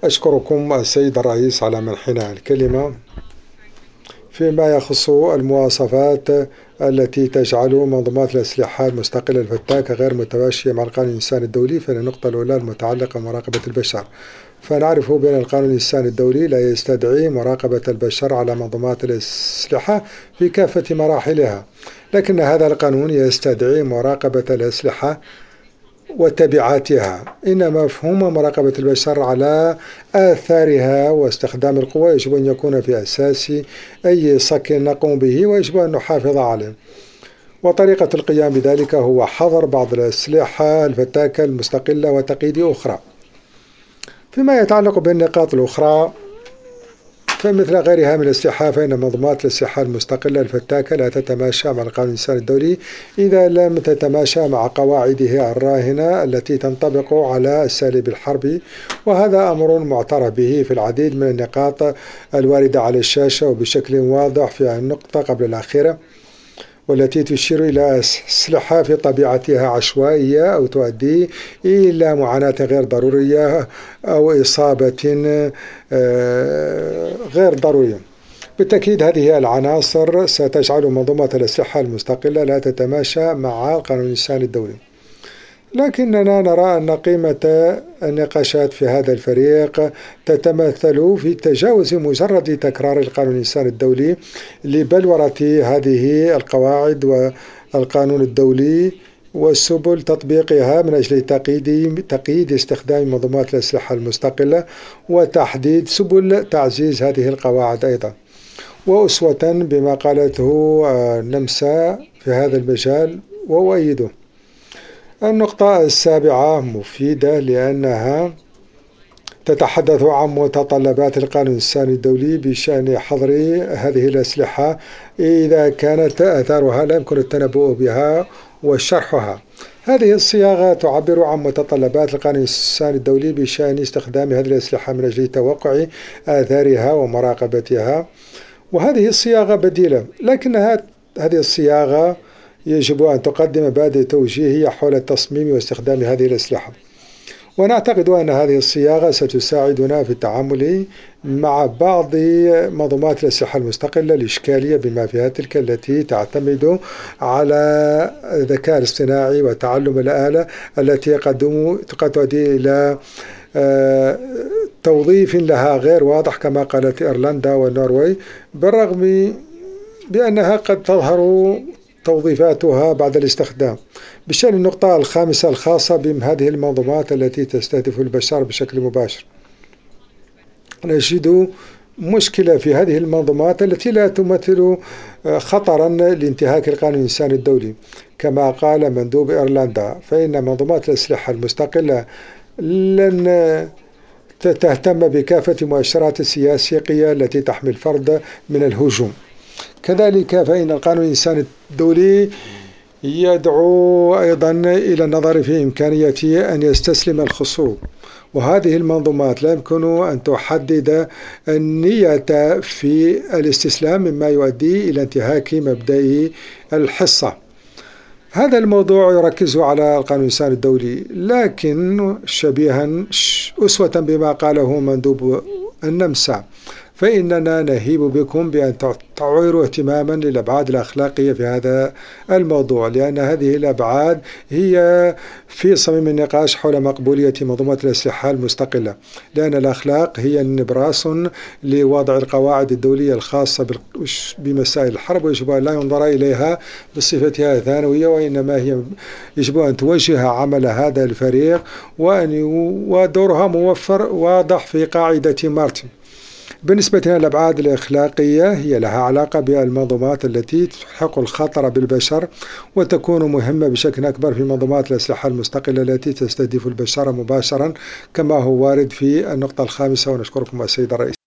أشكركم السيد الرئيس على منحنا الكلمة فيما يخص المواصفات التي تجعل منظومات الأسلحة المستقلة الفتاكة غير متماشية مع القانون الإنساني الدولي. فالنقطة الأولى المتعلقة بمراقبة البشر، فنعرف بأن القانون الإنساني الدولي لا يستدعي مراقبة البشر على منظومات الأسلحة في كافة مراحلها، لكن هذا القانون يستدعي مراقبة الأسلحة وتبعاتها. إن مفهوم مراقبة البشر على آثارها واستخدام القوة يجب أن يكون في أساس أي صك نقوم به، ويجب أن نحافظ عليه. وطريقة القيام بذلك هو حظر بعض الأسلحة الفتاكة المستقلة وتقييد أخرى. فيما يتعلق بالنقاط الأخرى فمثل غيرها من الأسلحة، فإن منظومات الأسلحة المستقلة الفتاكة لا تتماشى مع القانون الإنساني الدولي إذا لم تتماشى مع قواعده الراهنة التي تنطبق على أساليب الحرب، وهذا أمر معترف به في العديد من النقاط الواردة على الشاشة وبشكل واضح في النقطة قبل الأخيرة، والتي تشير إلى أسلحة في طبيعتها عشوائية أو تؤدي إلى معاناة غير ضرورية أو إصابة غير ضرورية. بالتأكيد هذه العناصر ستجعل منظومة الأسلحة المستقلة لا تتماشى مع القانون الإنساني الدولي، لكننا نرى أن قيمة النقاشات في هذا الفريق تتمثل في تجاوز مجرد تكرار القانون الإنساني الدولي لبلورة هذه القواعد والقانون الدولي وسبل تطبيقها من أجل تقييد استخدام منظومات الأسلحة المستقلة وتحديد سبل تعزيز هذه القواعد أيضا، وأسوة بما قالته النمسا في هذا المجال وأؤيده. النقطة السابعة مفيدة لأنها تتحدث عن متطلبات القانون الإنساني الدولي بشأن حظر هذه الأسلحة إذا كانت آثارها لا يمكن التنبؤ بها وشرحها. هذه الصياغة تعبر عن متطلبات القانون الإنساني الدولي بشأن استخدام هذه الأسلحة من أجل توقع آثارها ومراقبتها، وهذه الصياغة بديلة، لكن هذه الصياغة يجب أن تقدم مبادئ توجيهية حول التصميم واستخدام هذه الأسلحة. ونعتقد أن هذه الصياغة ستساعدنا في التعامل مع بعض منظومات الأسلحة المستقلة الإشكالية بما فيها تلك التي تعتمد على الذكاء الاصطناعي وتعلم الآلة التي قد تؤدي إلى توظيف لها غير واضح كما قالت إيرلندا والنرويج، بالرغم بأنها قد تظهر توظيفاتها بعد الاستخدام. بشأن النقطة الخامسة الخاصة بهذه المنظومات التي تستهدف البشر بشكل مباشر، نجد مشكلة في هذه المنظومات التي لا تمثل خطرا لانتهاك القانون الإنساني الدولي. كما قال مندوب إيرلندا، فإن منظومات الأسلحة المستقلة لن تهتم بكافة مؤشرات السياسية التي تحمي الفرد من الهجوم. كذلك فإن القانون الإنساني الدولي يدعو أيضا إلى النظر في إمكانية أن يستسلم الخصوم، وهذه المنظومات لا يمكن أن تحدد النية في الاستسلام مما يؤدي إلى انتهاك مبدأ الحصة. هذا الموضوع يركز على القانون الإنساني الدولي، لكن شبيها أسوة بما قاله مندوب النمسا، فإننا نهيب بكم بأن تعيروا اهتماما للأبعاد الأخلاقية في هذا الموضوع، لأن هذه الأبعاد هي في صميم النقاش حول مقبولية منظومة الأسلحة المستقلة، لأن الأخلاق هي النبراس لوضع القواعد الدولية الخاصة بمسائل الحرب، ويجب أن لا ينظر إليها بصفتها ثانوية، وإنما هي يجب أن توجه عمل هذا الفريق ودورها موفر واضح في قاعدة مارتن. بالنسبة للأبعاد الأخلاقية هي لها علاقة بالمنظومات التي تلحق الخطر بالبشر وتكون مهمة بشكل أكبر في منظومات الأسلحة المستقلة التي تستهدف البشر مباشرا كما هو وارد في النقطة الخامسة. ونشكركم السيد الرئيس.